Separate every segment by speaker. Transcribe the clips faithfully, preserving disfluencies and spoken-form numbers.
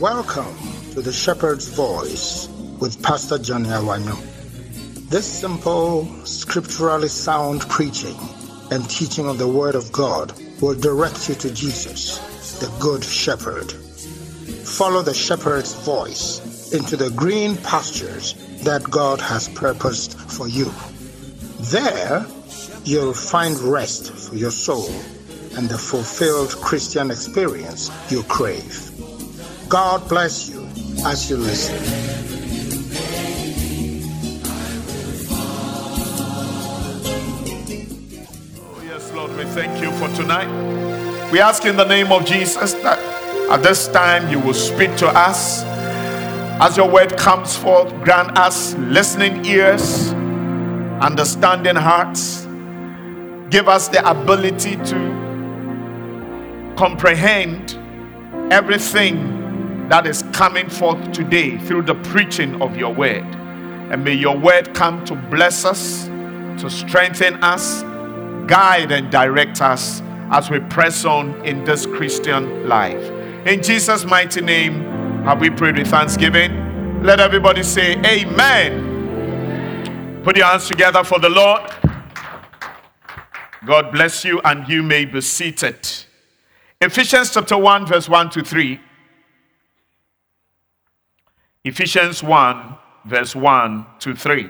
Speaker 1: Welcome to the Shepherd's Voice with Pastor Johnny Awanyo. This simple, scripturally sound preaching and teaching of the Word of God will direct you to Jesus, the Good Shepherd. Follow the Shepherd's voice into the green pastures that God has purposed for you. There, you'll find rest for your soul and the fulfilled Christian experience you crave. God bless you as you listen.
Speaker 2: Oh, yes, Lord, we thank you for tonight. We ask in the name of Jesus that at this time you will speak to us. As your word comes forth, grant us listening ears, understanding hearts. Give us the ability to comprehend everything that is coming forth today through the preaching of your word. And may your word come to bless us, to strengthen us, guide and direct us as we press on in this Christian life. In Jesus' mighty name have we prayed with thanksgiving. Let everybody say amen. Put your hands together for the Lord. God bless you, and you may be seated. Ephesians chapter one verse one to three. Ephesians one verse one to three.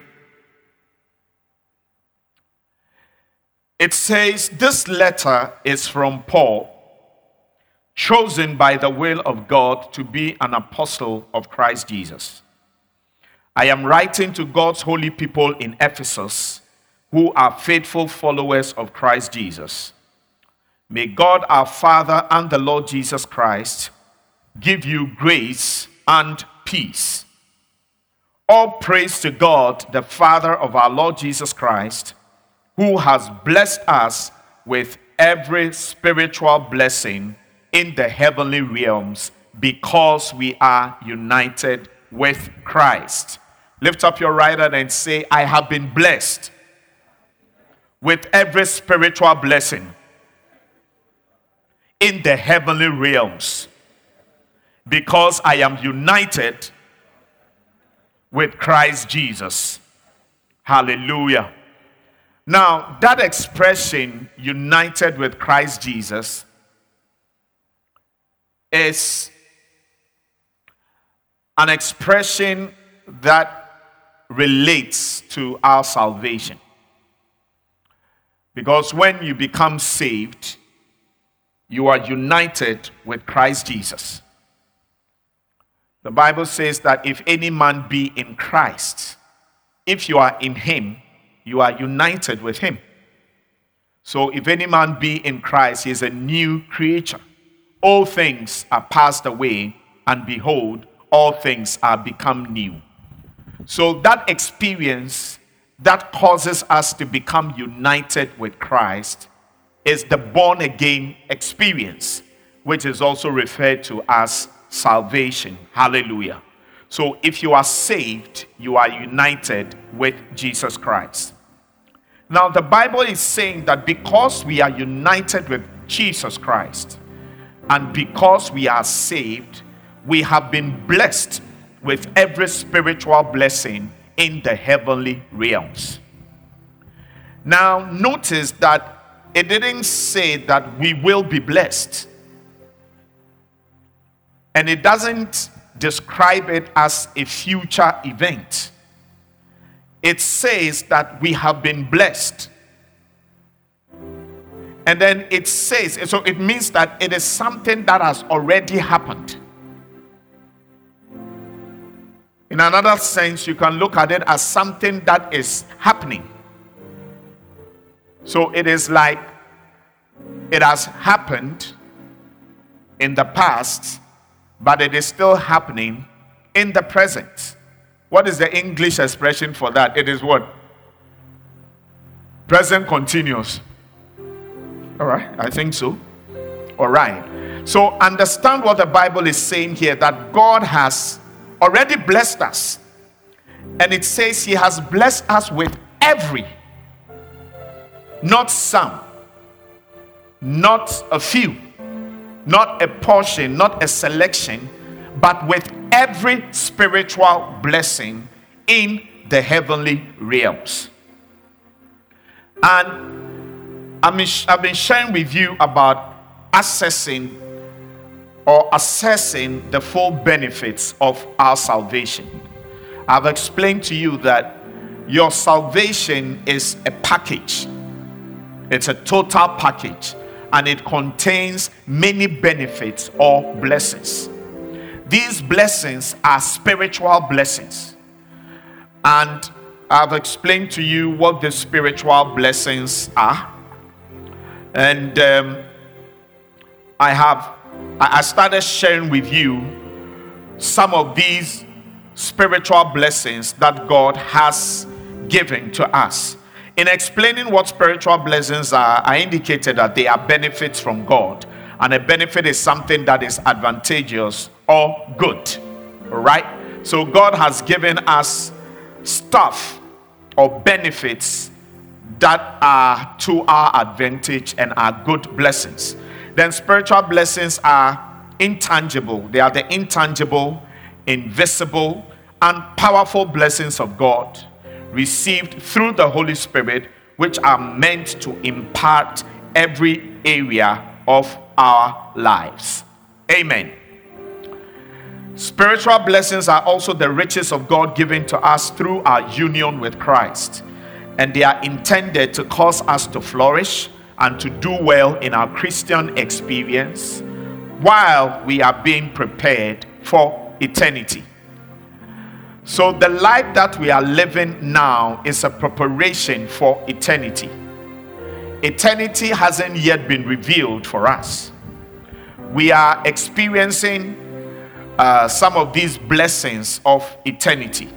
Speaker 2: It says, this letter is from Paul, chosen by the will of God to be an apostle of Christ Jesus. I am writing to God's holy people in Ephesus, who are faithful followers of Christ Jesus. May God our Father and the Lord Jesus Christ give you grace and peace. All praise to God, the Father of our Lord Jesus Christ, who has blessed us with every spiritual blessing in the heavenly realms because we are united with Christ. Lift up your right hand and say, I have been blessed with every spiritual blessing in the heavenly realms because I am united with Christ Jesus. Hallelujah. Now, that expression, united with Christ Jesus, is an expression that relates to our salvation. Because when you become saved, you are united with Christ Jesus. The Bible says that if any man be in Christ, if you are in him, you are united with him. So if any man be in Christ, he is a new creature. All things are passed away, and behold, all things are become new. So that experience that causes us to become united with Christ is the born again experience, which is also referred to as salvation. Hallelujah. So if you are saved, you are united with Jesus Christ. Now the Bible is saying that because we are united with Jesus Christ and because we are saved, we have been blessed with every spiritual blessing in the heavenly realms. Now notice that it didn't say that we will be blessed. And it doesn't describe it as a future event. It says that we have been blessed. And then it says, so it means that it is something that has already happened. In another sense, you can look at it as something that is happening. So it is like it has happened in the past, but it is still happening in the present. What is the English expression for that? It is what? Present continuous. All right, I think so. All right. So understand what the Bible is saying here, that God has already blessed us. And it says he has blessed us with every, not some, not a few, not a portion, not a selection, but with every spiritual blessing in the heavenly realms. And I've been sharing with you about accessing or assessing the full benefits of our salvation. I've explained to you that your salvation is a package. It's a total package, and it contains many benefits or blessings. These blessings are spiritual blessings, and I've explained to you what the spiritual blessings are. And um, I have I started sharing with you some of these spiritual blessings that God has given to us. In explaining what spiritual blessings are, I indicated that they are benefits from God, and a benefit is something that is advantageous or good. All right? So God has given us stuff or benefits that are to our advantage and are good blessings. Then spiritual blessings are intangible. They are the intangible, invisible, and powerful blessings of God received through the Holy Spirit, which are meant to impart every area of our lives. Amen. Spiritual blessings are also the riches of God given to us through our union with Christ, and they are intended to cause us to flourish and to do well in our Christian experience while we are being prepared for eternity. So the life that we are living now is a preparation for eternity. Eternity hasn't yet been revealed for us. We are experiencing uh, some of these blessings of eternity.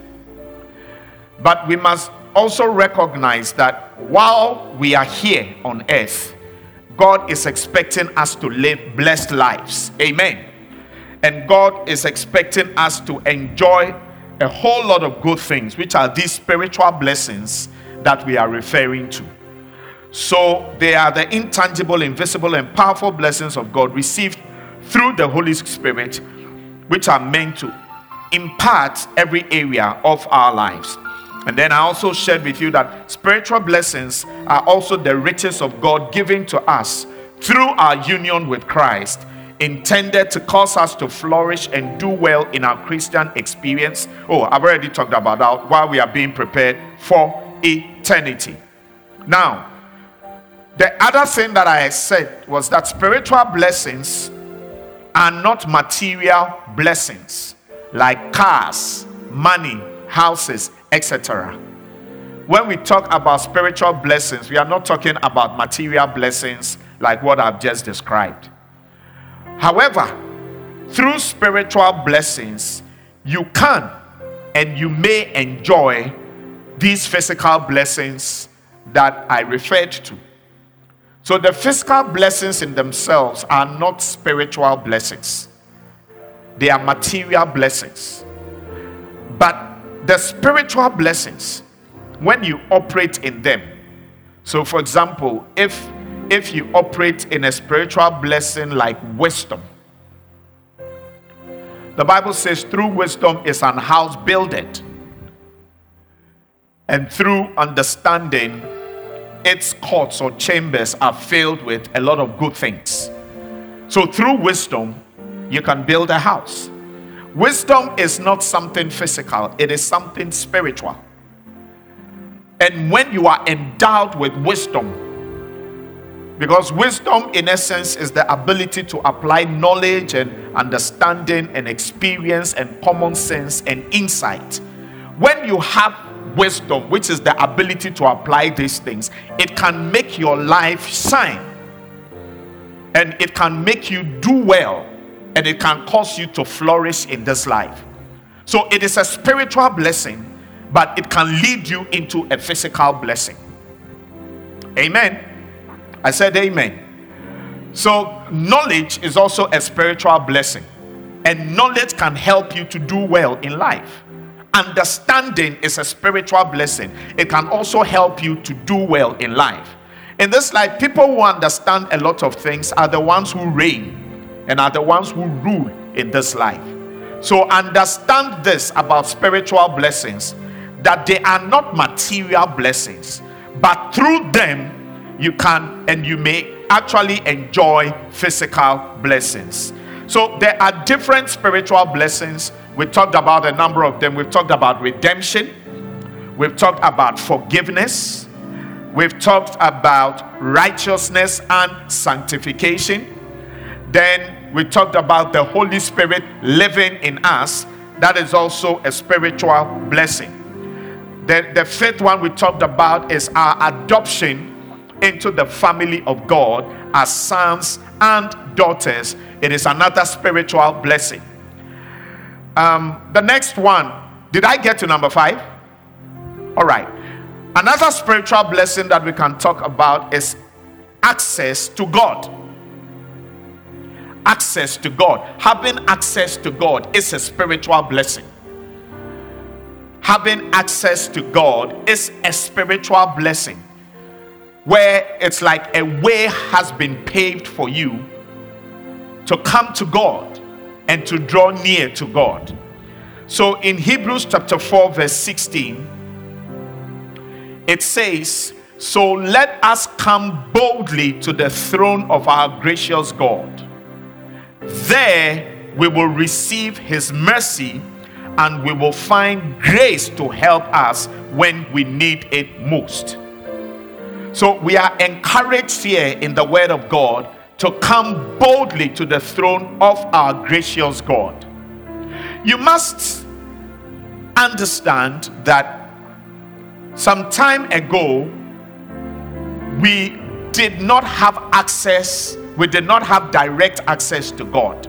Speaker 2: But we must also recognize that while we are here on earth, God is expecting us to live blessed lives. Amen. And God is expecting us to enjoy a whole lot of good things, which are these spiritual blessings that we are referring to. So they are the intangible, invisible, and powerful blessings of God received through the Holy Spirit, which are meant to impart every area of our lives. And then I also shared with you that spiritual blessings are also the riches of God given to us through our union with Christ, intended to cause us to flourish and do well in our Christian experience. Oh, I've already talked about that, while we are being prepared for eternity. Now, the other thing that I said was that spiritual blessings are not material blessings like cars, money, houses, et cetera. When we talk about spiritual blessings, we are not talking about material blessings like what I've just described. However, through spiritual blessings, you can and you may enjoy these physical blessings that I referred to. So the physical blessings in themselves are not spiritual blessings. They are material blessings. But the spiritual blessings, when you operate in them, so for example, if if you operate in a spiritual blessing like wisdom, the Bible says through wisdom is an house builded, and through understanding its courts or chambers are filled with a lot of good things. So through wisdom you can build a house. Wisdom is not something physical, it is something spiritual. And when you are endowed with wisdom, because wisdom in essence is the ability to apply knowledge and understanding and experience and common sense and insight. When you have wisdom, which is the ability to apply these things, it can make your life shine, and it can make you do well, and it can cause you to flourish in this life. So it is a spiritual blessing, but it can lead you into a physical blessing. Amen. I said amen. So knowledge is also a spiritual blessing, and knowledge can help you to do well in life. Understanding is a spiritual blessing. It can also help you to do well in life. In this life, people who understand a lot of things are the ones who reign and are the ones who rule in this life. So understand this about spiritual blessings, that they are not material blessings, but through them you can and you may actually enjoy physical blessings. So there are different spiritual blessings. We talked about a number of them. We've talked about redemption. We've talked about forgiveness. We've talked about righteousness and sanctification. Then we talked about the Holy Spirit living in us. That is also a spiritual blessing. The, the fifth one we talked about is our adoption into the family of God as sons and daughters. It is another spiritual blessing. Um, the next one, did I get to number five? All right. Another spiritual blessing that we can talk about is access to God. Access to God. Having access to God is a spiritual blessing. Having access to God is a spiritual blessing, where it's like a way has been paved for you to come to God and to draw near to God. So in Hebrews chapter four verse sixteen, it says, so let us come boldly to the throne of our gracious God. There we will receive his mercy and we will find grace to help us when we need it most. So we are encouraged here in the word of God to come boldly to the throne of our gracious God. You must understand that some time ago we did not have access, we did not have direct access to God.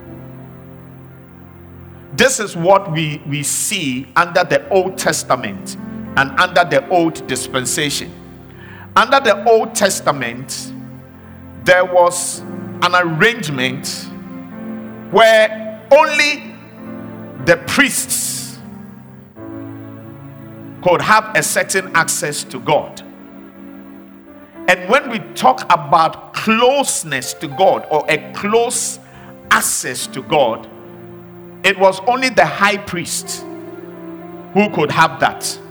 Speaker 2: This is what we, we see under the Old Testament and under the Old Dispensation. Under the Old Testament, there was an arrangement where only the priests could have a certain access to God. And when we talk about closeness to God or a close access to God, it was only the high priest who could have that.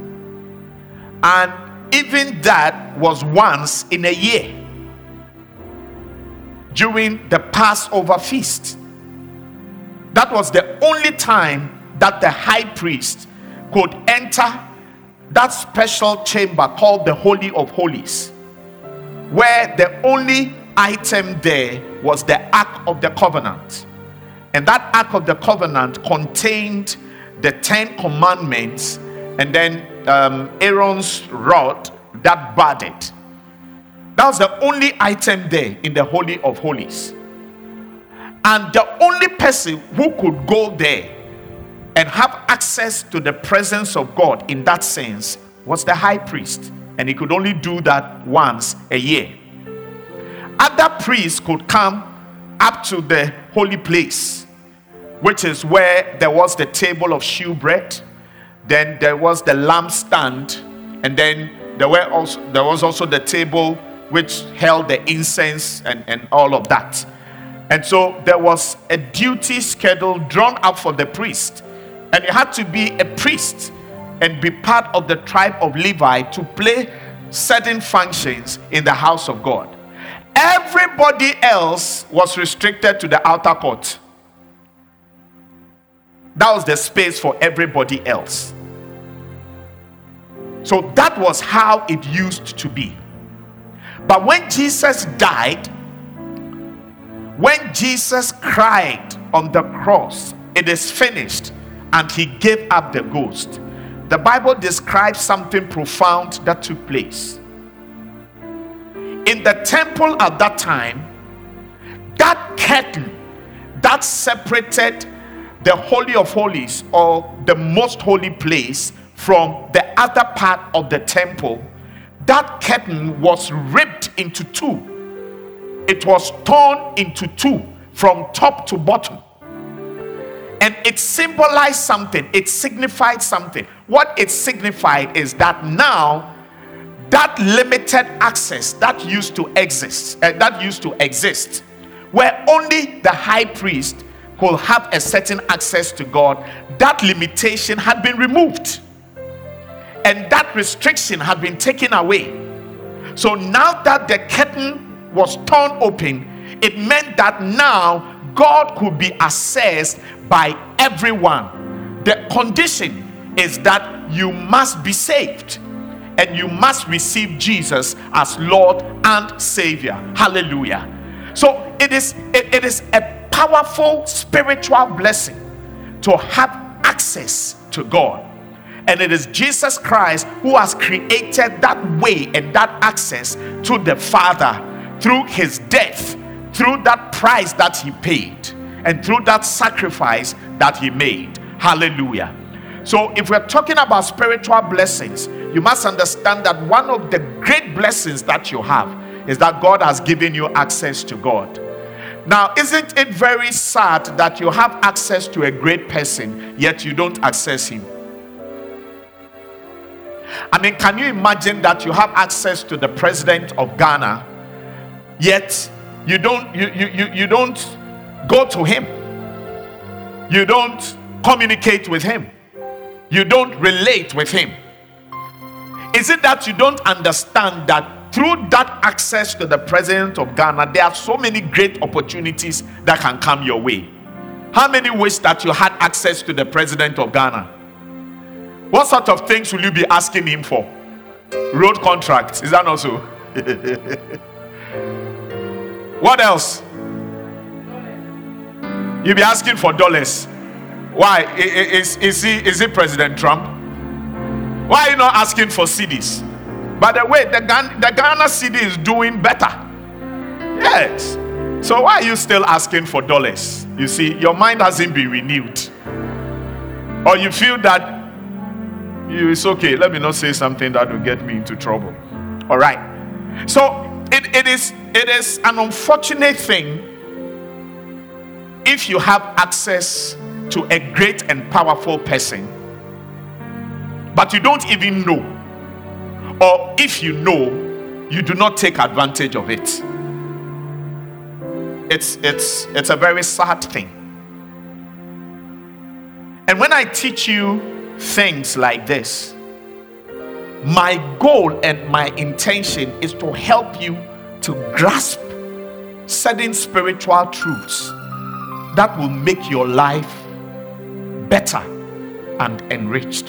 Speaker 2: And even that was once in a year during the Passover feast. That was the only time that the high priest could enter that special chamber called the Holy of Holies, where the only item there was the Ark of the Covenant. And that Ark of the Covenant contained the Ten Commandments and then um, Aaron's rod that budded. That was the only item there in the Holy of Holies. And the only person who could go there and have access to the presence of God in that sense was the high priest. And he could only do that once a year. Other priests could come up to the holy place, which is where there was the table of shewbread, then there was the lampstand, and then there were also there was also the table which held the incense and, and all of that. And so there was a duty schedule drawn up for the priest, and you had to be a priest and be part of the tribe of Levi to play certain functions in the house of God. Everybody else was restricted to the outer court. That was the space for everybody else. So that was how it used to be. But when Jesus died, when Jesus cried on the cross, it is finished, and he gave up the ghost, the Bible describes something profound that took place. In the temple at that time, that curtain that separated the Holy of Holies, or the most holy place, from the other part of the temple, that curtain was ripped into two. It was torn into two from top to bottom. And it symbolized something. It signified something. What it signified is that now that limited access that used to exist, uh, that used to exist, where only the high priest could have a certain access to God, that limitation had been removed and that restriction had been taken away. So now that the curtain was torn open, it meant that now God could be accessed by everyone. The condition is that you must be saved and you must receive Jesus as Lord and Savior. Hallelujah. So it is it, it is a powerful spiritual blessing to have access to God. And it is Jesus Christ who has created that way and that access to the Father through his death, through that price that he paid, and through that sacrifice that he made. Hallelujah. So if we're talking about spiritual blessings, you must understand that one of the great blessings that you have is that God has given you access to God. Now, isn't it very sad that you have access to a great person, yet you don't access him? I mean, can you imagine that you have access to the president of Ghana, yet you don't you, you, you, you don't go to him, you don't communicate with him, you don't relate with him? Is it that you don't understand that through that access to the president of Ghana, there are so many great opportunities that can come your way? How many wish that you had access to the president of Ghana? What sort of things will you be asking him for? Road contracts, is that not so? What else? You'll be asking for dollars. Why? Is, is, he, is he President Trump? Why are you not asking for C Ds? By the way, the Ghana, the Ghana C D is doing better. Yes. So why are you still asking for dollars? You see, your mind hasn't been renewed. Or you feel that you, it's okay, let me not say something that will get me into trouble. All right. So it, it is it is an unfortunate thing if you have access to a great and powerful person, but you don't even know, or if you know, you do not take advantage of it. It's it's it's a very sad thing. And when I teach you things like this, my goal and my intention is to help you to grasp certain spiritual truths that will make your life better and enriched.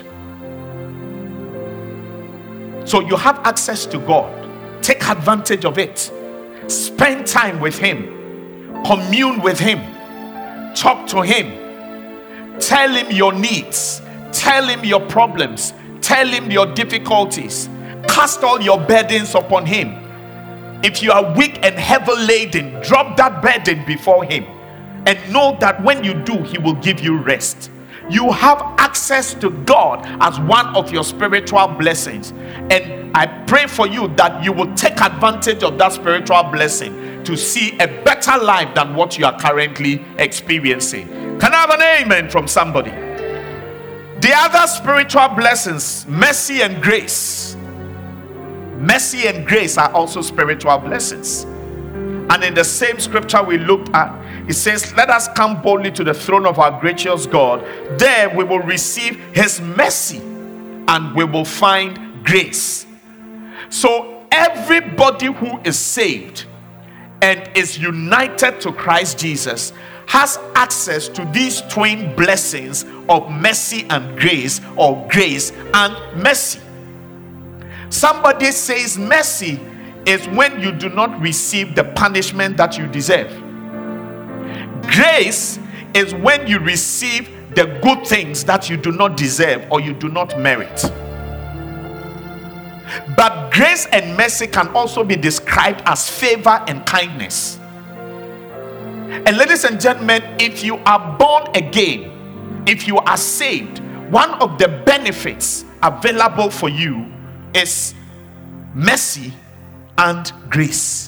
Speaker 2: So you have access to God. Take advantage of it. Spend time with him. Commune with him. Talk to him. Tell him your needs. Tell him your problems. Tell him your difficulties. Cast all your burdens upon him. If you are weak and heavy laden, drop that burden before him. And know that when you do, he will give you rest. You have access to God as one of your spiritual blessings. And I pray for you that you will take advantage of that spiritual blessing to see a better life than what you are currently experiencing. Can I have an amen from somebody? The other spiritual blessings, mercy and grace. Mercy and grace are also spiritual blessings. And in the same scripture we looked at, it says, let us come boldly to the throne of our gracious God. There we will receive his mercy and we will find grace. So everybody who is saved and is united to Christ Jesus has access to these twin blessings of mercy and grace, or grace and mercy. Somebody says mercy is when you do not receive the punishment that you deserve. Grace is when you receive the good things that you do not deserve or you do not merit. But grace and mercy can also be described as favor and kindness. And ladies and gentlemen, if you are born again, if you are saved, one of the benefits available for you is mercy and grace.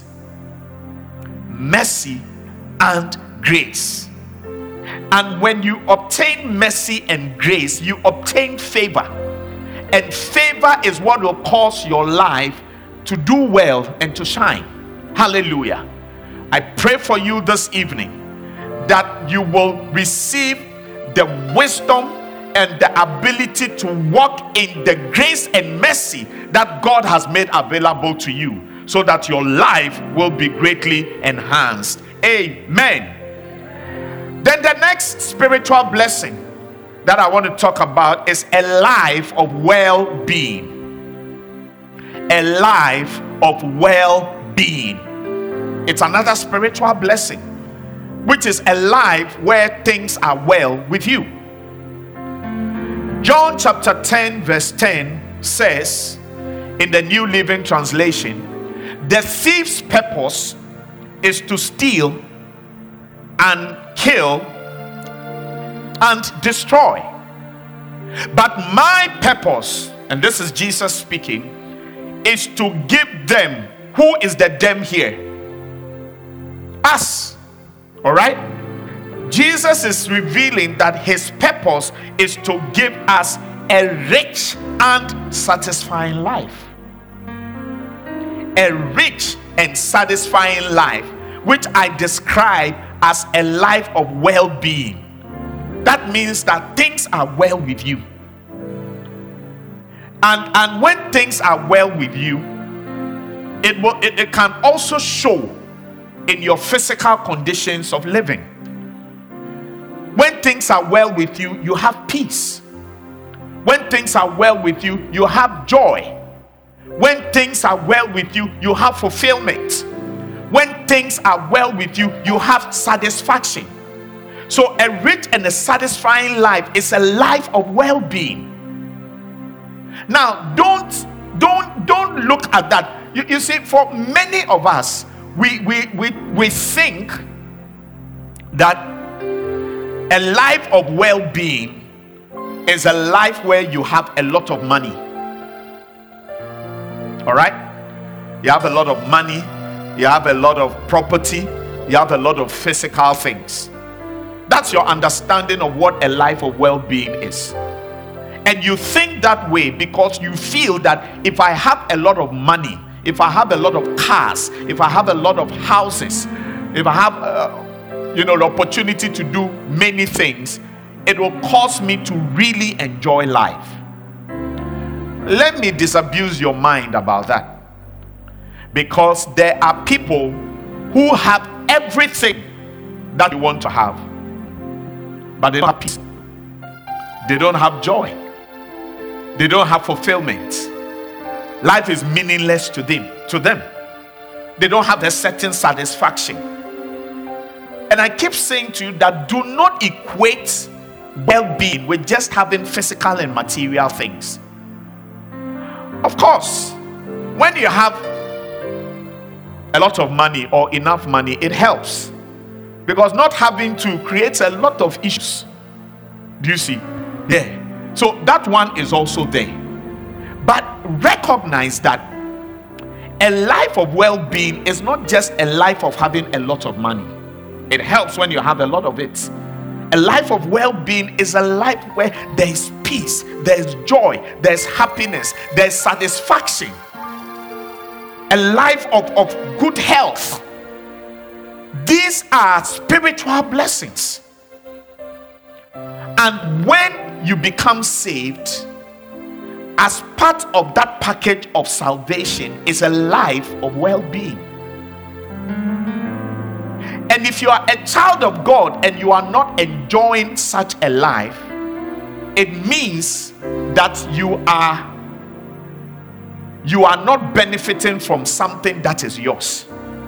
Speaker 2: Mercy and grace. And when you obtain mercy and grace, you obtain favor. And favor is what will cause your life to do well and to shine. Hallelujah. I pray for you this evening that you will receive the wisdom and the ability to walk in the grace and mercy that God has made available to you, so that your life will be greatly enhanced. Amen. Then the next spiritual blessing that I want to talk about is a life of well-being. A life of well-being. It's another spiritual blessing, which is a life where things are well with you. John chapter ten verse ten says in the New Living Translation, the thief's purpose is to steal and kill and destroy. But my purpose, and this is Jesus speaking, is to give them. Who is the them here? Us. All right? Jesus is revealing that his purpose is to give us a rich and satisfying life. A rich and satisfying life, which I describe as a life of well-being. That means that things are well with you. And, and when things are well with you, it, will, it, it can also show in your physical conditions of living. When things are well with you, you have peace. When things are well with you, you have joy. When things are well with you, you have fulfillment. When things are well with you, you have satisfaction. So a rich and a satisfying life is a life of well-being. Now, don't don't don't look at that. You, you see, for many of us, we we we we think that a life of well-being is a life where you have a lot of money. All right? You have a lot of money, you have a lot of property, you have a lot of physical things. That's your understanding of what a life of well-being is. And you think that way because you feel that if I have a lot of money, if I have a lot of cars, if I have a lot of houses, if I have uh, you know, the opportunity to do many things, it will cause me to really enjoy life. Let me disabuse your mind about that, because there are people who have everything that you want to have, but they don't have peace, they don't have joy, they don't have fulfillment. Life is meaningless to them to them They don't have a certain satisfaction. And I keep saying to you that do not equate well-being with just having physical and material things. Of course, when you have a lot of money or enough money, it helps, because not having to creates a lot of issues. Do you see? There. So that one is also there. But recognize that a life of well-being is not just a life of having a lot of money. It helps when you have a lot of it. A life of well-being is a life where there is peace, there is joy, there is happiness, there is satisfaction. A life of, of good health. These are spiritual blessings. And when you become saved, as part of that package of salvation is a life of well-being. And if you are a child of God and you are not enjoying such a life, it means that you are you are not benefiting from something that is yours.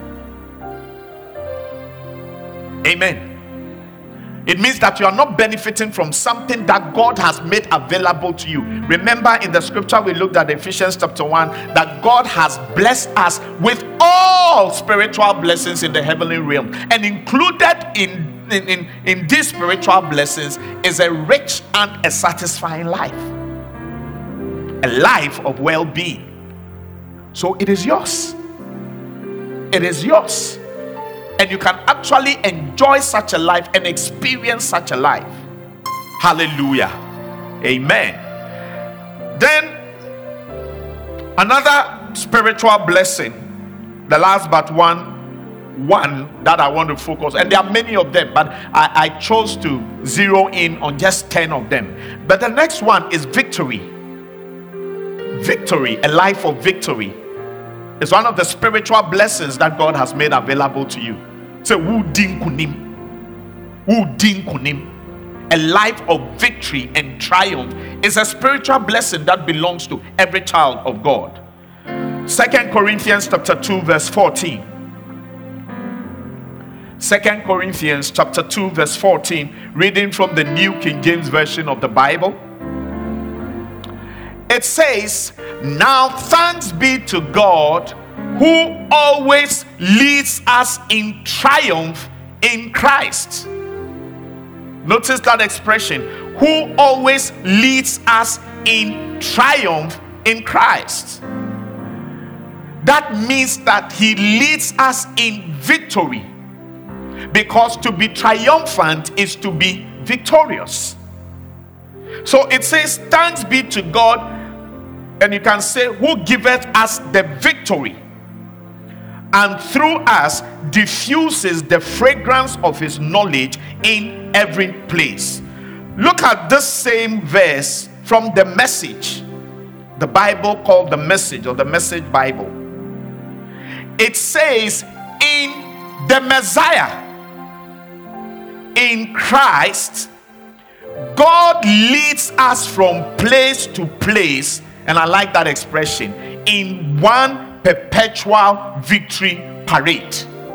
Speaker 2: Amen. It means that you are not benefiting from something that God has made available to you. Remember in the scripture we looked at, Ephesians chapter one, that God has blessed us with all spiritual blessings in the heavenly realm. And included in, in, in, in these spiritual blessings is a rich and a satisfying life. A life of well-being. So it is yours. It is yours. And you can actually enjoy such a life and experience such a life. Hallelujah. Amen. Then another spiritual blessing, the last but one, one that I want to focus, and there are many of them, but I, I chose to zero in on just ten of them. But the next one is victory. Victory, a life of victory, is one of the spiritual blessings that God has made available to you. So, wu din kunim, wu din kunim. A life of victory and triumph is a spiritual blessing that belongs to every child of God. Second Corinthians chapter two verse fourteen. Second Corinthians chapter two verse fourteen, reading from the New King James Version of the Bible. It says, "Now thanks be to God who always leads us in triumph in Christ." Notice that expression, who always leads us in triumph in Christ. That means that he leads us in victory, because to be triumphant is to be victorious. So it says, thanks be to God, and you can say, who giveth us the victory, and through us diffuses the fragrance of his knowledge in every place. Look at this same verse from the Message, the Bible called the Message, or the Message Bible. It says, in the Messiah, in Christ, God leads us from place to place, and I like that expression, in one perpetual victory parade.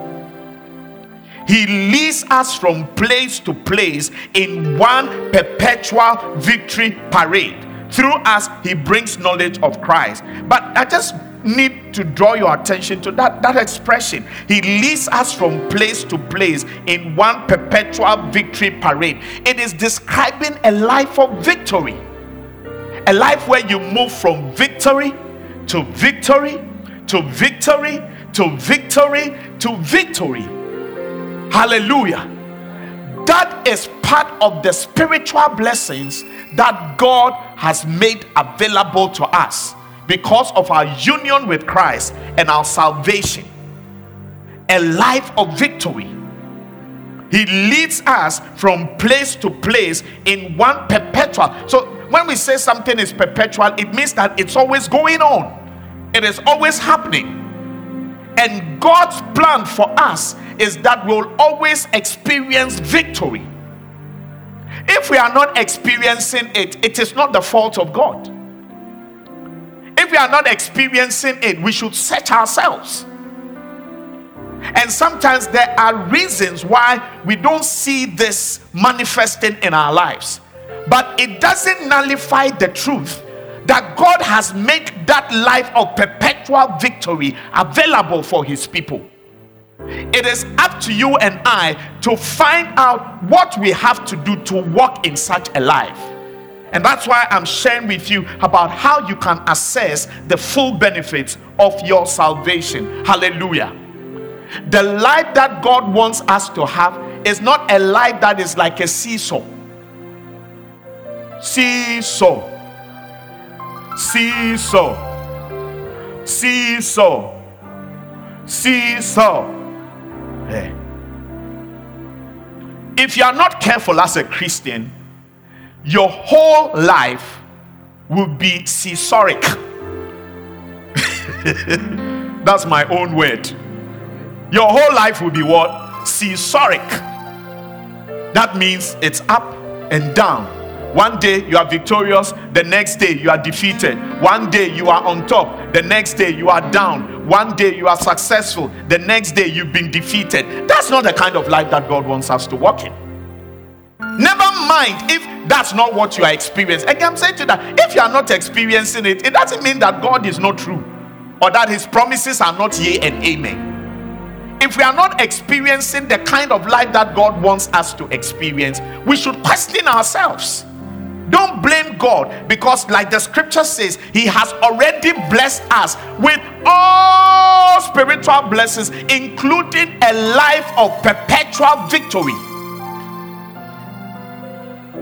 Speaker 2: He leads us from place to place in one perpetual victory parade. Through us, he brings knowledge of Christ. But I just need to draw your attention to that, that expression. He leads us from place to place in one perpetual victory parade. It is describing a life of victory. A life where you move from victory to victory to victory to victory to victory. Hallelujah. That is part of the spiritual blessings that God has made available to us because of our union with Christ and our salvation. A life of victory. He leads us from place to place in one perpetual. So when we say something is perpetual, it means that it's always going on. It is always happening. And God's plan for us is that we'll always experience victory. If we are not experiencing it, it is not the fault of God. If we are not experiencing it, we should search ourselves. And sometimes there are reasons why we don't see this manifesting in our lives. But it doesn't nullify the truth that God has made that life of perpetual victory available for his people. It is up to you and I to find out what we have to do to walk in such a life. And that's why I'm sharing with you about how you can assess the full benefits of your salvation. Hallelujah. The life that God wants us to have is not a life that is like a seesaw. Seesaw. Seesaw. Seesaw. Seesaw. Yeah. If you are not careful as a Christian, your whole life will be seesawic. That's my own word. Your whole life will be what? Seesawic. That means it's up and down. One day you are victorious, the next day you are defeated. One day you are on top, the next day you are down. One day you are successful, the next day you've been defeated. That's not the kind of life that God wants us to walk in. Never mind if that's not what you are experiencing. Again, I'm saying to you that if you are not experiencing it, it doesn't mean that God is not true or that his promises are not yea and amen. If we are not experiencing the kind of life that God wants us to experience, we should question ourselves. Don't blame God, because like the scripture says, he has already blessed us with all spiritual blessings, including a life of perpetual victory.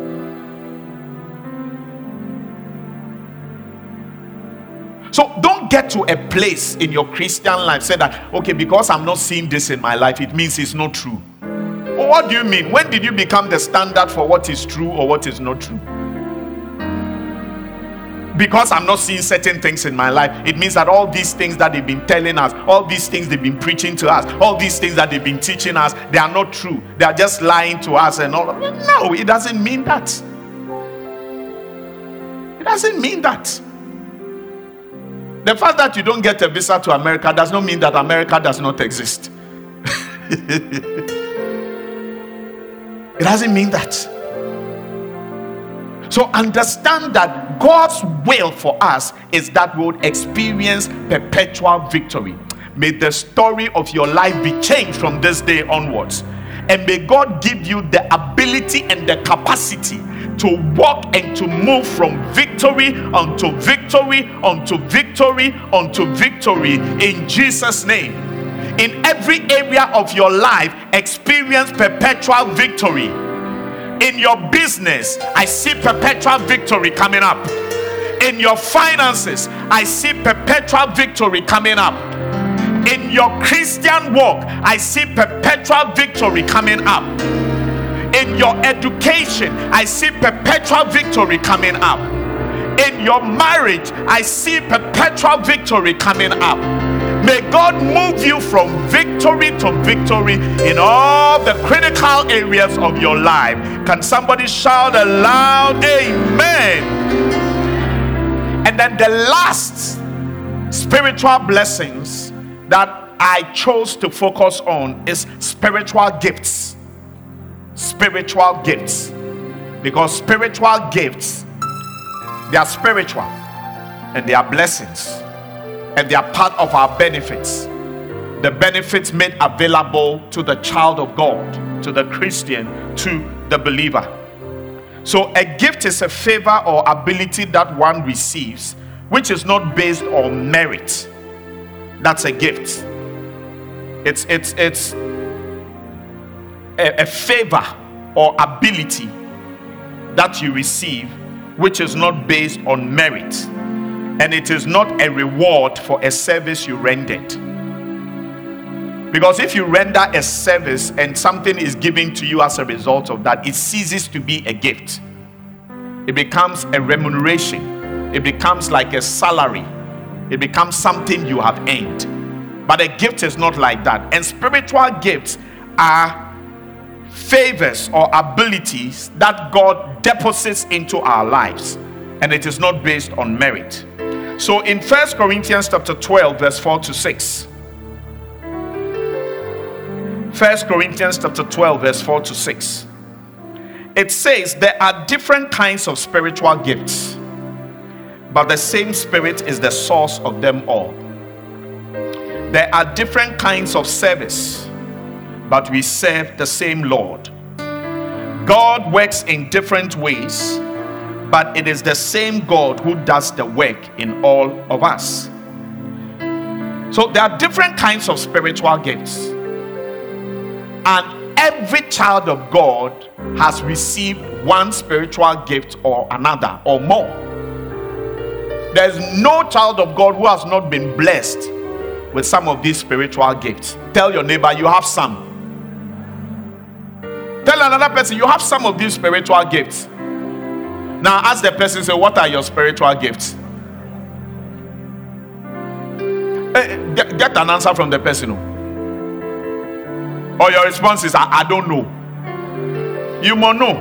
Speaker 2: So don't get to a place in your Christian life, say that, okay, because I'm not seeing this in my life, it means it's not true. Well, what do you mean? When did you become the standard for what is true or what is not true? Because I'm not seeing certain things in my life, it means that all these things that they've been telling us, all these things they've been preaching to us, all these things that they've been teaching us, they are not true. They are just lying to us and all. No, it doesn't mean that. It doesn't mean that. The fact that you don't get a visa to America does not mean that America does not exist. It doesn't mean that. So understand that God's will for us is that we would experience perpetual victory. May the story of your life be changed from this day onwards. And may God give you the ability and the capacity to walk and to move from victory unto victory, unto victory, unto victory in Jesus' name. In every area of your life, experience perpetual victory. In your business, I see perpetual victory coming up. In your finances, I see perpetual victory coming up. In your Christian walk, I see perpetual victory coming up. In your education, I see perpetual victory coming up. In your marriage, I see perpetual victory coming up. May God move you from victory to victory in all the critical areas of your life. Can somebody shout a loud amen? And then the last spiritual blessings that I chose to focus on is spiritual gifts. Spiritual gifts. Because spiritual gifts, they are spiritual and they are blessings. And they are part of our benefits. The benefits made available to the child of God, to the Christian, to the believer. So a gift is a favor or ability that one receives, which is not based on merit. That's a gift. It's it's it's a, a favor or ability that you receive, which is not based on merit. And it is not a reward for a service you rendered. Because if you render a service and something is given to you as a result of that, it ceases to be a gift. It becomes a remuneration. It becomes like a salary. It becomes something you have earned. But a gift is not like that. And spiritual gifts are favors or abilities that God deposits into our lives. And it is not based on merit. So in First Corinthians chapter twelve, verse four to six. First Corinthians chapter twelve, verse four to six. It says there are different kinds of spiritual gifts, but the same Spirit is the source of them all. There are different kinds of service, but we serve the same Lord. God works in different ways, but it is the same God who does the work in all of us. So there are different kinds of spiritual gifts. And every child of God has received one spiritual gift or another or more. There's no child of God who has not been blessed with some of these spiritual gifts. Tell your neighbor you have some. Tell another person you have some of these spiritual gifts. Now ask the person, say, what are your spiritual gifts? Get, get an answer from the person. Or your response is, I, I don't know. You must know.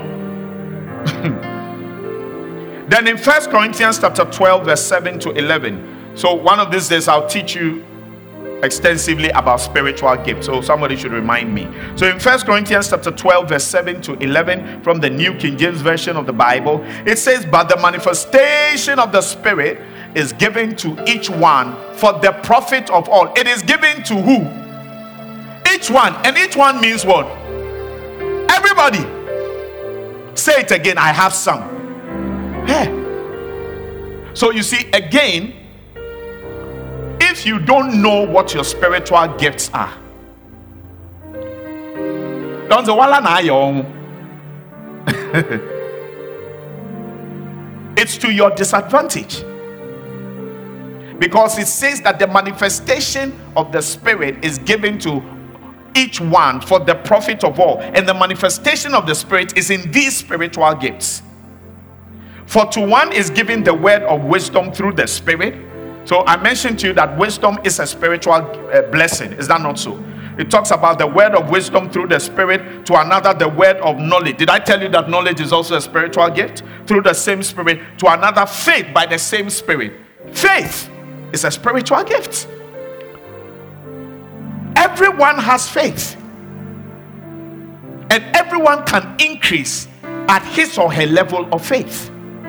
Speaker 2: Then in First Corinthians chapter twelve, verse seven to eleven. So one of these days I'll teach you extensively about spiritual gifts. So somebody should remind me. So in First Corinthians chapter twelve, verse seven to eleven, from the New King James Version of the Bible, it says, but the manifestation of the Spirit is given to each one for the profit of all. It is given to who? Each one. And each one means what? Everybody. Say it again. I have some. Hey. So you see, again, if you don't know what your spiritual gifts are, don't say, "Wala na yo." It's to your disadvantage. Because it says that the manifestation of the Spirit is given to each one for the profit of all. And the manifestation of the Spirit is in these spiritual gifts. For to one is given the word of wisdom through the Spirit. So I mentioned to you that wisdom is a spiritual uh, blessing. Is that not so? It talks about the word of wisdom through the Spirit, to another the word of knowledge. Did I tell you that knowledge is also a spiritual gift? Through the same Spirit, to another faith by the same Spirit. Faith is a spiritual gift. Everyone has faith, and everyone can increase at his or her level of faith.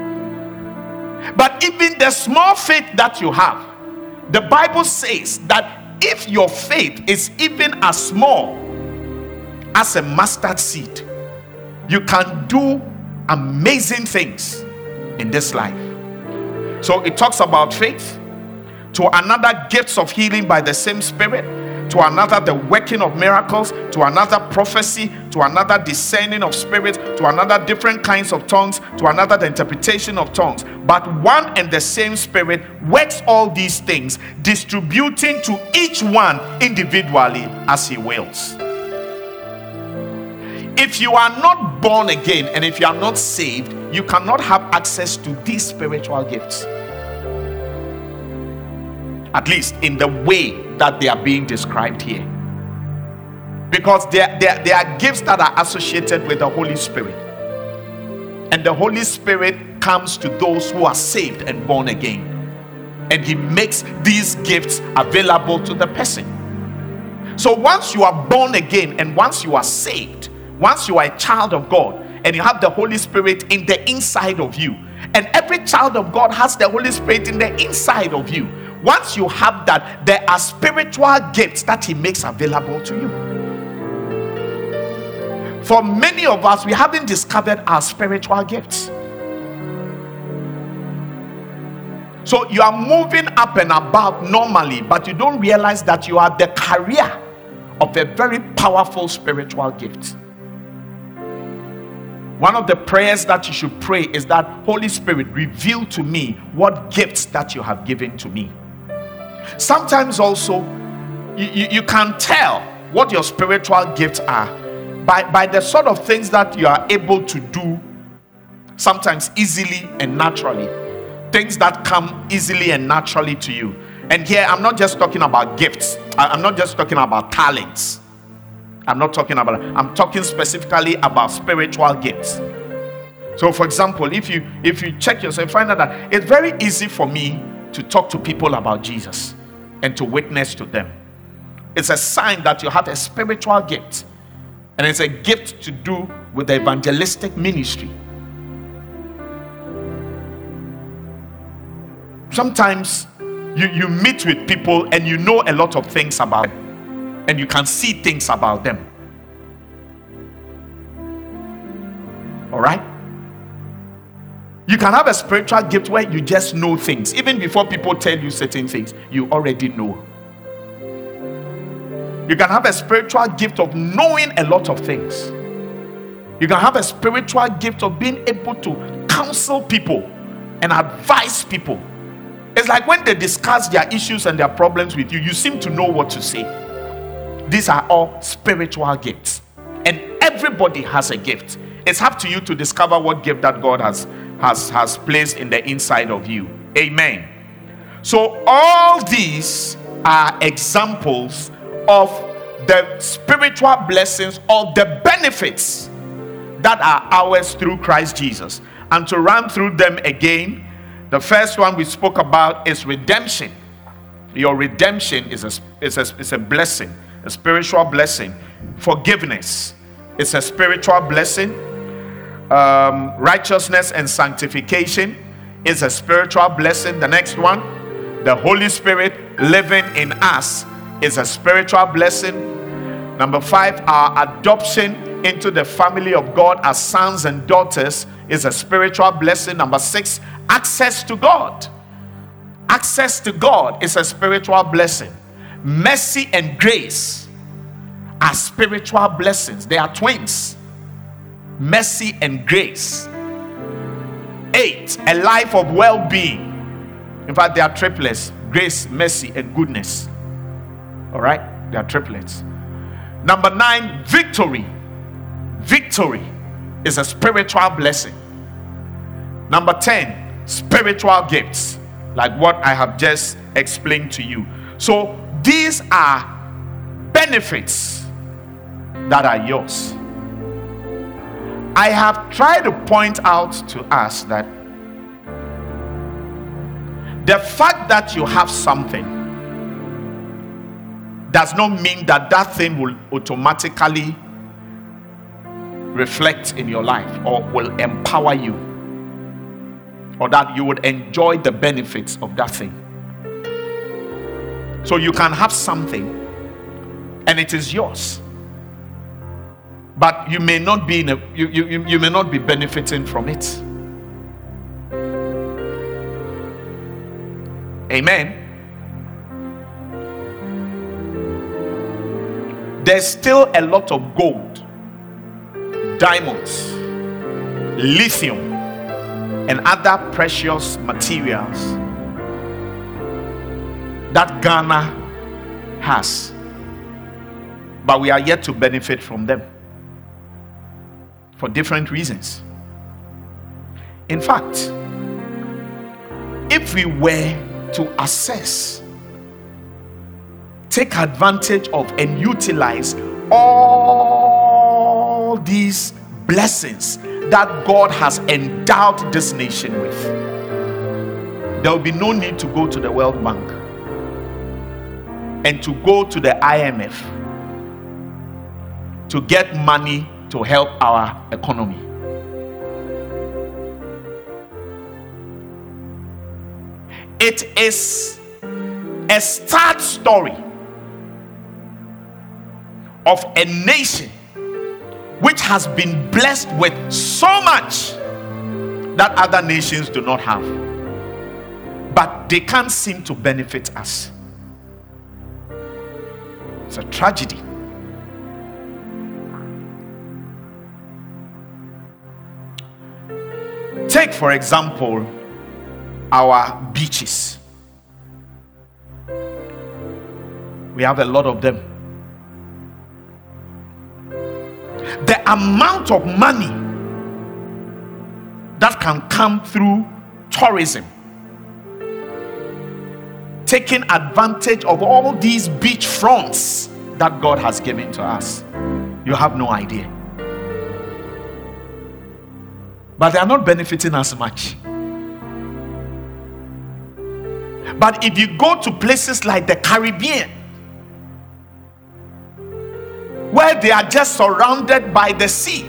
Speaker 2: But even the small faith that you have, the Bible says that if your faith is even as small as a mustard seed, you can do amazing things in this life. So it talks about faith, to another gifts of healing by the same Spirit, to another the working of miracles, to another prophecy, to another discerning of spirits, to another different kinds of tongues, to another the interpretation of tongues. But one and the same Spirit works all these things, distributing to each one individually as he wills. If you are not born again and if you are not saved, you cannot have access to these spiritual gifts. At least in the way that they are being described here. Because they are, they are, they are gifts that are associated with the Holy Spirit. And the Holy Spirit comes to those who are saved and born again. And he makes these gifts available to the person. So once you are born again and once you are saved, once you are a child of God and you have the Holy Spirit in the inside of you, and every child of God has the Holy Spirit in the inside of you. Once you have that, there are spiritual gifts that he makes available to you. For many of us, we haven't discovered our spiritual gifts. So you are moving up and about normally, but you don't realize that you are the carrier of a very powerful spiritual gift. One of the prayers that you should pray is that, Holy Spirit, reveal to me what gifts that you have given to me. Sometimes also you, you, you can tell what your spiritual gifts are by, by the sort of things that you are able to do, sometimes easily and naturally. Things that come easily and naturally to you. And here I'm not just talking about gifts. I'm not just talking about talents. I'm not talking about, I'm talking specifically about spiritual gifts. So for example, if you if you check yourself, find out that it's very easy for me to talk to people about Jesus and to witness to them. It's a sign that you have a spiritual gift, and it's a gift to do with the evangelistic ministry. Sometimes you, you meet with people and you know a lot of things about them, and you can see things about them. All right? You can have a spiritual gift where you just know things. Even before people tell you certain things, you already know. You can have a spiritual gift of knowing a lot of things. You can have a spiritual gift of being able to counsel people and advise people. It's like when they discuss their issues and their problems with you, you seem to know what to say. These are all spiritual gifts. And everybody has a gift. It's up to you to discover what gift that God has Has, has placed in the inside of you. Amen. So all these are examples of the spiritual blessings or the benefits that are ours through Christ Jesus. And to run through them again, the first one we spoke about is redemption. Your redemption is a, is a, is a blessing, a spiritual blessing. Forgiveness is a spiritual blessing. Um, righteousness and sanctification is a spiritual blessing. The next one, the Holy Spirit living in us, is a spiritual blessing. Number five, our adoption into the family of God as sons and daughters is a spiritual blessing. Number six, access to God. Access to God is a spiritual blessing. Mercy and grace are spiritual blessings. They are twins. Mercy and grace. Eight, a life of well-being. In fact, they are triplets. grace, mercy, and goodness. All right? They are triplets. Number nine, victory. Victory is a spiritual blessing. Number ten, spiritual gifts, like what I have just explained to you. So these are benefits that are yours. I have tried to point out to us that the fact that you have something does not mean that that thing will automatically reflect in your life or will empower you, or that you would enjoy the benefits of that thing. So you can have something and it is yours, but you may not be in a, you, you, you may not be benefiting from it. Amen. There's still a lot of gold, diamonds, lithium, and other precious materials that Ghana has, but we are yet to benefit from them for different reasons. In fact, if we were to assess, take advantage of, and utilize all these blessings that God has endowed this nation with, there will be no need to go to the World Bank and to go to the I M F to get money to help our economy. It is a sad story of a nation which has been blessed with so much that other nations do not have, but they can't seem to benefit us. It's a tragedy. Take, for example, our beaches. We have a lot of them. The amount of money that can come through tourism, taking advantage of all these beach fronts that God has given to us, you have no idea. But they are not benefiting us much. But if you go to places like the Caribbean, where they are just surrounded by the sea,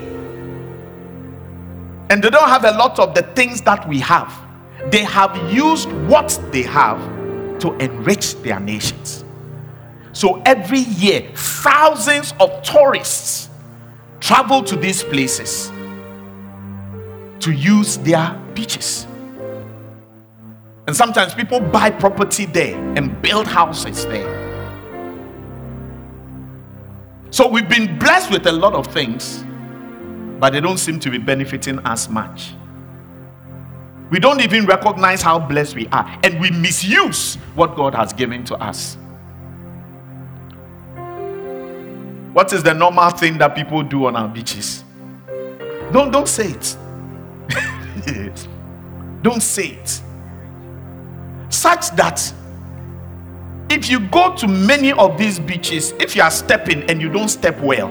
Speaker 2: and they don't have a lot of the things that we have, they have used what they have to enrich their nations. So every year, thousands of tourists travel to these places to use their beaches. And sometimes people buy property there and build houses there. So we've been blessed with a lot of things, but they don't seem to be benefiting us much. We don't even recognize how blessed we are, and we misuse what God has given to us. What is the normal thing that people do on our beaches? Don't, don't say it. Don't say it. Such that if you go to many of these beaches, if you are stepping and you don't step well,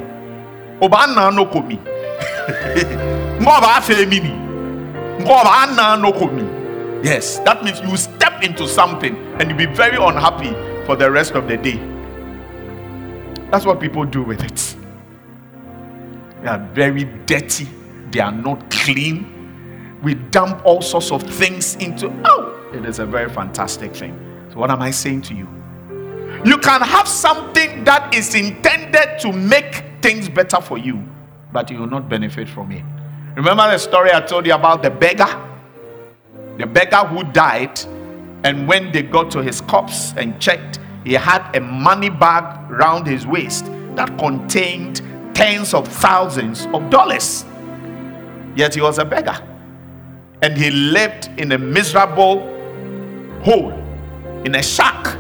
Speaker 2: yes, that means you step into something and you'll be very unhappy for the rest of the day. That's what people do with it. They are very dirty. They are not clean. We dump all sorts of things into, oh, it is a very fantastic thing. So what am I saying to you? You can have something that is intended to make things better for you, but you will not benefit from it. Remember the story I told you about the beggar? The beggar who died, and when they got to his corpse and checked, he had a money bag round his waist that contained tens of thousands of dollars. Yet he was a beggar. And he lived in a miserable hole in a shack,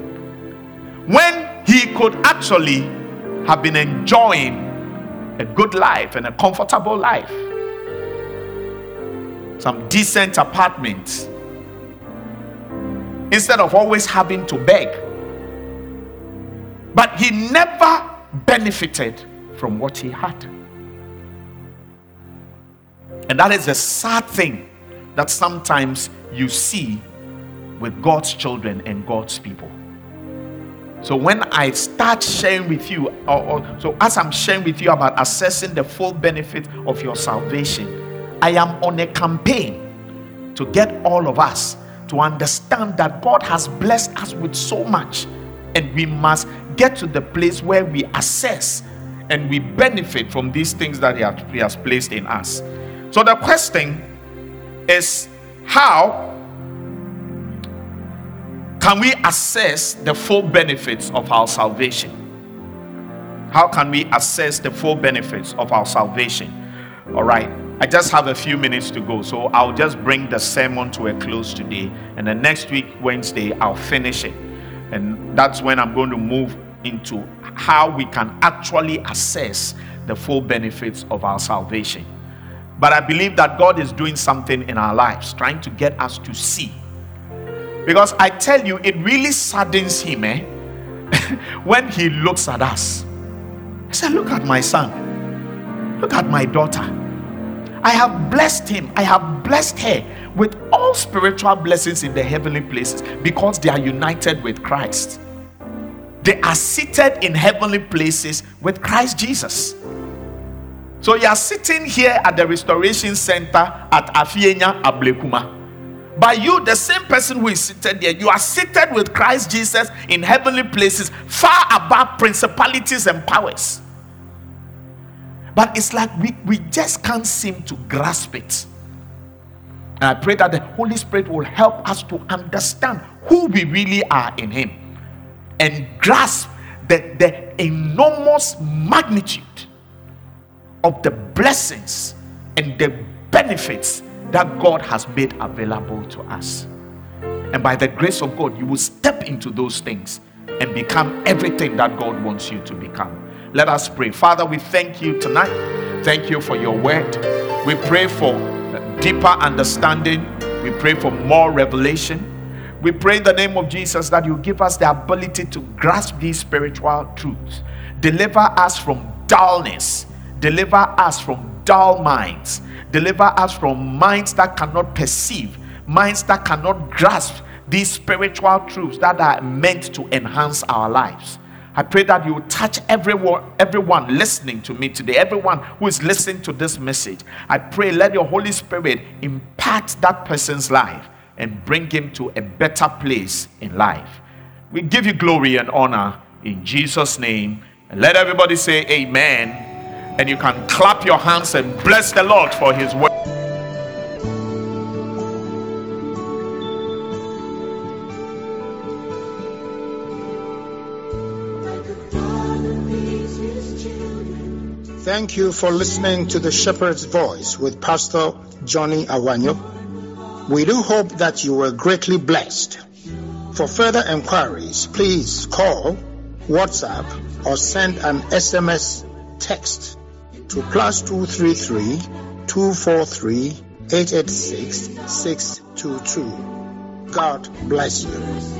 Speaker 2: when he could actually have been enjoying a good life and a comfortable life, some decent apartments, instead of always having to beg. But he never benefited from what he had. And that is a sad thing that sometimes you see with God's children and God's people. So when I start sharing with you, or, or so as I'm sharing with you about assessing the full benefit of your salvation, I am on a campaign to get all of us to understand that God has blessed us with so much, and we must get to the place where we assess and we benefit from these things that he has, he has placed in us. So the question is, how can we assess the full benefits of our salvation? How can we assess the full benefits of our salvation? All right, I just have a few minutes to go, so I'll just bring the sermon to a close today, and then next week, Wednesday, I'll finish it. And that's when I'm going to move into how we can actually assess the full benefits of our salvation. But I believe that God is doing something in our lives, trying to get us to see. Because I tell you, it really saddens him eh? when he looks at us. I said, look at my son. Look at my daughter. I have blessed him. I have blessed her with all spiritual blessings in the heavenly places because they are united with Christ. They are seated in heavenly places with Christ Jesus. So you are sitting here at the Restoration Center at Afienya Ablekuma. But you, the same person who is seated there, you are seated with Christ Jesus in heavenly places, far above principalities and powers. But it's like we, we just can't seem to grasp it. And I pray that the Holy Spirit will help us to understand who we really are in him and grasp the, the enormous magnitude of the blessings and the benefits that God has made available to us. And by the grace of God, you will step into those things and become everything that God wants you to become. Let us pray. Father, we thank you tonight. Thank you for your word. We pray for deeper understanding. We pray for more revelation. We pray in the name of Jesus that you give us the ability to grasp these spiritual truths. Deliver us from dullness. Deliver us from dull minds. Deliver us from minds that cannot perceive, minds that cannot grasp these spiritual truths that are meant to enhance our lives. I pray that you will touch everyone, everyone listening to me today, everyone who is listening to this message. I pray, let your Holy Spirit impart that person's life and bring him to a better place in life. We give you glory and honor in Jesus' name. And let everybody say amen. And you can clap your hands and bless the Lord for his word.
Speaker 1: Thank you for listening to the Shepherd's Voice with Pastor Johnny Awanyo. We do hope that you were greatly blessed. For further inquiries, please call, WhatsApp, or send an S M S text to plus two three three, two four three, eight eight six, six two two. God bless you.